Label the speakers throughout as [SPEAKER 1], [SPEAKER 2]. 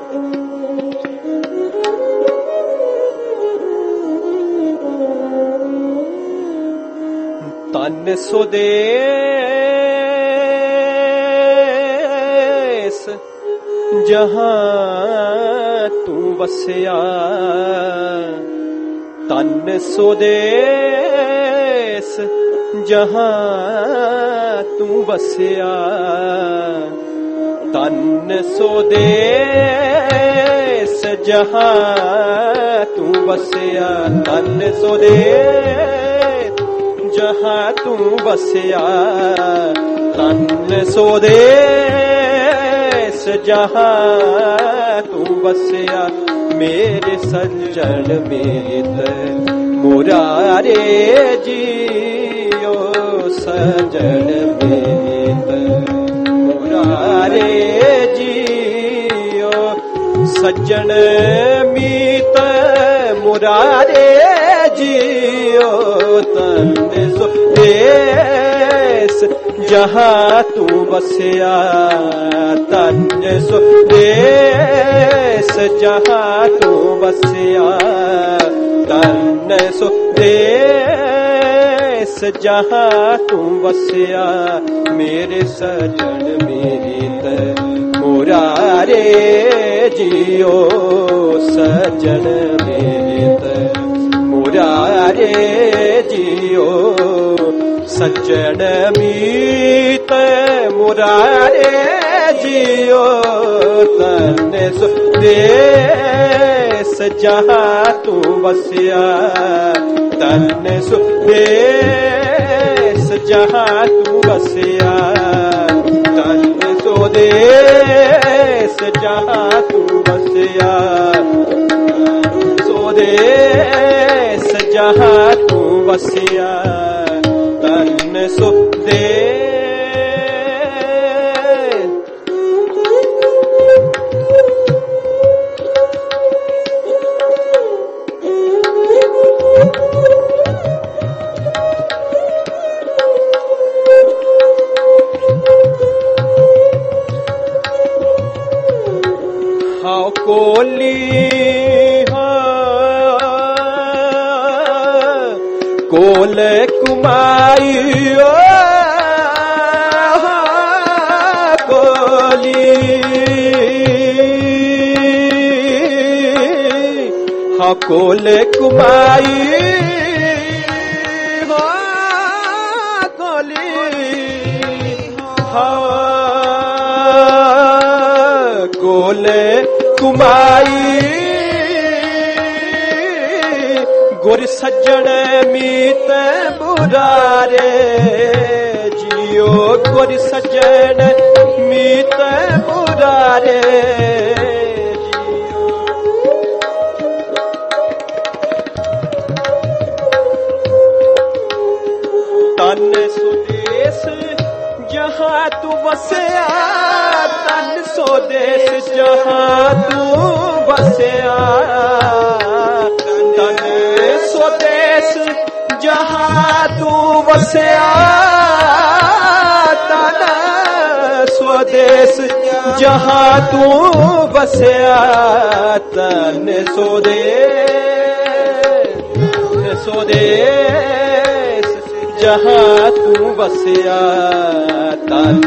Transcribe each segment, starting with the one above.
[SPEAKER 1] तन स्वदेश जहां तू बसया, तन स्वदेश जहां तू बसया, तन स्वदेश जहां तू बसया, तन स्वदेश जहां तू बसया, तन स्वदेश जहां तू बसया। मेरे सज्जन मीत मुरारे जियो, सज्जन मीत मुरारे जियो, सज्जन मीत मुरारे जियो, तन स्वदेश जहां तू बसया, तन स्वदेश जहां तू बसया, तन स्वदेश जहां तू बसया। मेरे सजन मीत मुरारे जियो, सजन मीत मुरारे जियो, सज्जन मीत मुरारे जियो, तन स्वदेश जहां तू बसया, तन स्वदेश जहां तू बसया, तन स्वदेश जहां तू बसया, स्वदेश जहां तू बसया, तन स्वदेश। हाँ कोली कोल कुमाइयो, कोली हाँ कोल कुमाई, हाँ कोली हाँ कोल कुमाई, गुर सज्जन मीत मुरारे जियो, गुर सज्जन मीत मुरारे जियो, तन स्वदेश जहां तू बसया, तन स्वदेश जहां तू बसया, तन स्वदेश जहां तू बसया, तन स्वदेश जहां तू बसया, तन स्वदेश स्वदेश जहां तू बसया, तन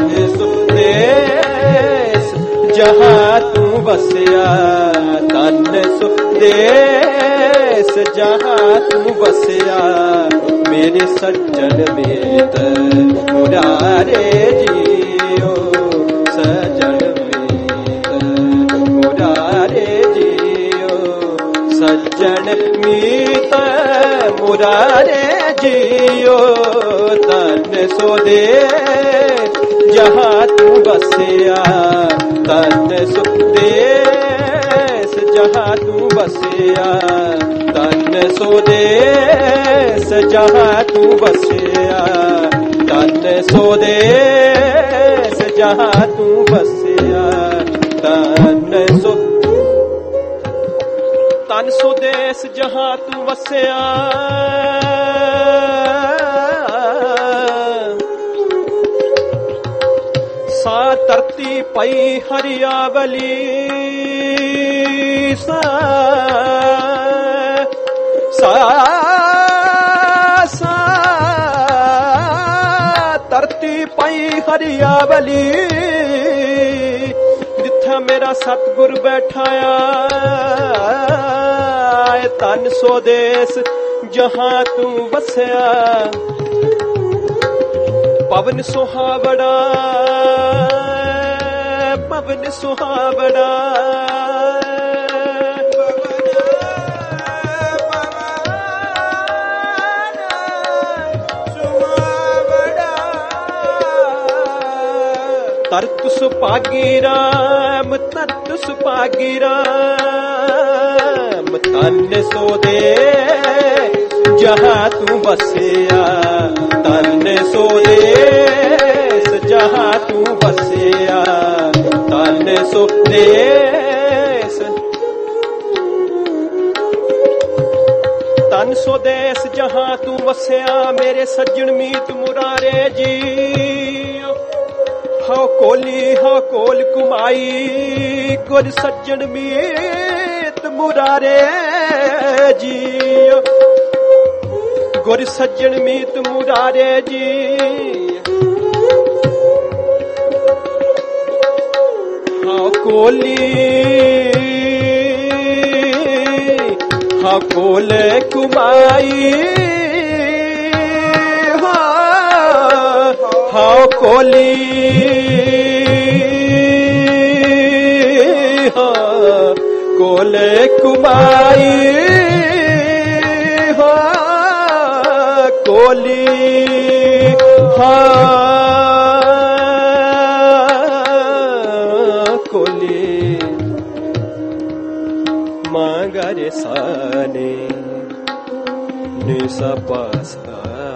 [SPEAKER 1] स्वदेश जहां तू बसया, तन स्वदेश जहां तू बसया। मेरे सज्जन मीत मुरारे जियो, सज्जन मीत मुरारे जियो, सज्जन मीत मुरारे जियो, तन स्वदेश जहां तू बसया, तन स्वदेश जहां तू बसया, तन स्वदेश जहां तू बसया, तन स्वदेश जहां तू बसया, तन स्वदेश जहां तू बसया, सा धरती पई हरियावली, सा धरती पई हरियावली जिथे मेरा सतगुर बैठाया तन स्वदेश जहां तू बसया पवन सुहावड़ा पवन सुहावड़ा तरत सुपागी राम तरत सुपागी राम तन सोदे जहां तू बसया तन सोदेस जहां तू बसया तन सोदेस तन सोदेस जहां तू बसया मेरे सज्जन मीत मुरारे जी हाँ कोली हाँ कोल कुमाई गुर सज्जन मीत मुरारे जी गुर सज्जन मीत मुरारे जी हाँ कोली हाँ कोल कुमाई हाँ कोली हाँ कोल कुमाई हाँ कोली हाँ कोली मांगरे साने निसा पासा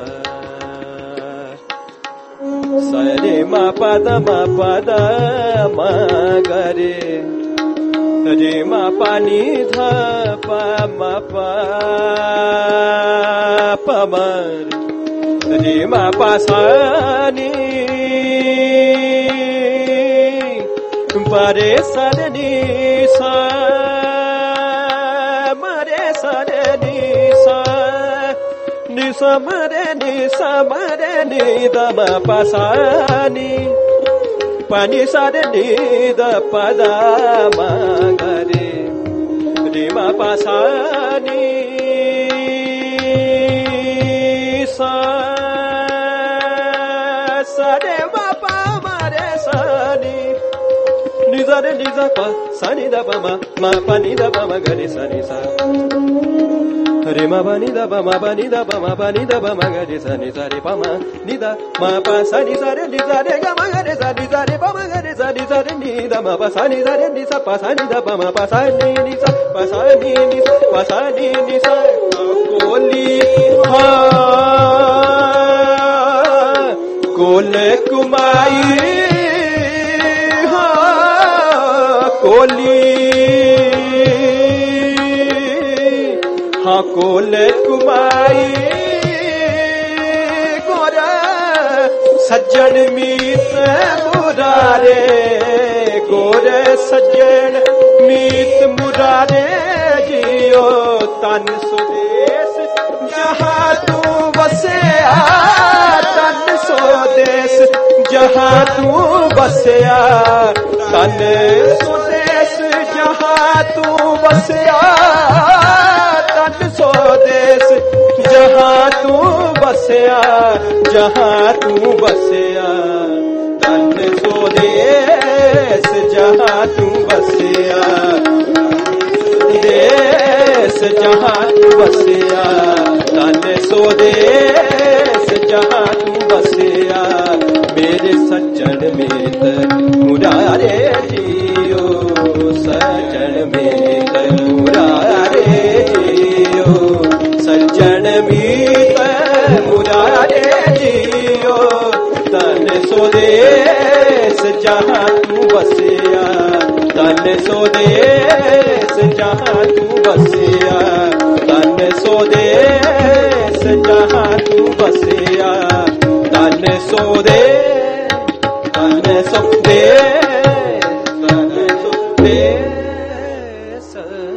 [SPEAKER 1] सरे मा पद मा गरे रे मा पानी धा पा मा पा पमर रे मा पासानी परे सरनी सा मरे सरनी सा निसमरे निसमरे निदम पसानी पानी सारे निद पदा मगरे रिमा पसानी सा सरे बापा मारे सानी निजरे निज प सनि द मा पानी द मगरे सनि सा रे मा बनी द मा बनी द मा बनी द मा गरे सा नि सा रे प मा नि द मा प सा नि सा रे ग मा गरे सा नि सा रे प मा गरे सा नि सा रे नि द मा प सा नि सा रे नि सा प सा नि द प मा प सा नि सा प सा नि प सा नि सा कोली हा कोल कुमाई हा कोली हाँ कोल कुमाई गोरा सज्जन मीत मुरारे गोरे सज्जन मीत मुरारे जियो तन स्वदेश जहाँ तू बसया तन स्वदेश जहाँ तू बसया तन स्वदेश जहाँ तू बसया तन स्वदेश जहाँ तू बसया जहाँ तू बसया तन स्वदेश जहाँ तू बसया देश जहाँ तू बसया तन स्वदेश जहाँ तू बसया मेरे सज्जन मीत मुरारे जियो सज्जन मीत मुरारे जियो सज्जन मीत मुरारे जियो तन स्वदेश जहाँ तू बसया तन स्वदेश जहाँ तू बसया तन स्वदेश जहाँ तू बसया तन स्वदेश तन स्वदेश तन स्वदेश